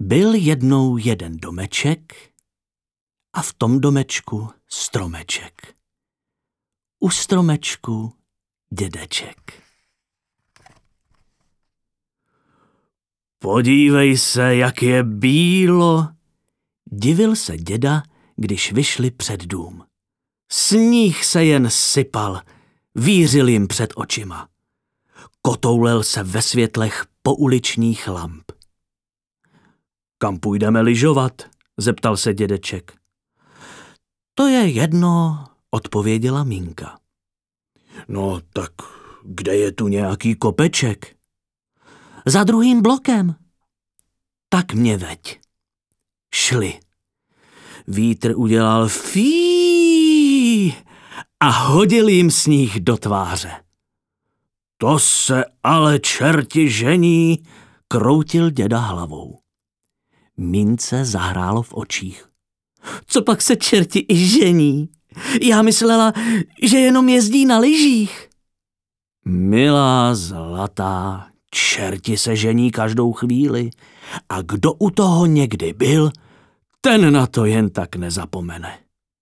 Byl jednou jeden domeček a v tom domečku stromeček. U stromečku dědeček. Podívej se, jak je bílo, divil se děda, když vyšli před dům. Sníh se jen sypal, vířil jim před očima. Kotoulel se ve světlech pouličních lamp. Kam půjdeme lyžovat? Zeptal se dědeček. To je jedno, odpověděla Minka. No tak kde je tu nějaký kopeček? Za druhým blokem. Tak mě veď. Šli. Vítr udělal fí a hodil jim sníh do tváře. To se ale čerti žení, kroutil děda hlavou. Mince zahrálo v očích. Co pak se čerti i žení? Já myslela, že jenom jezdí na lyžích. Milá zlatá, čerti se žení každou chvíli a kdo u toho někdy byl, ten na to jen tak nezapomene.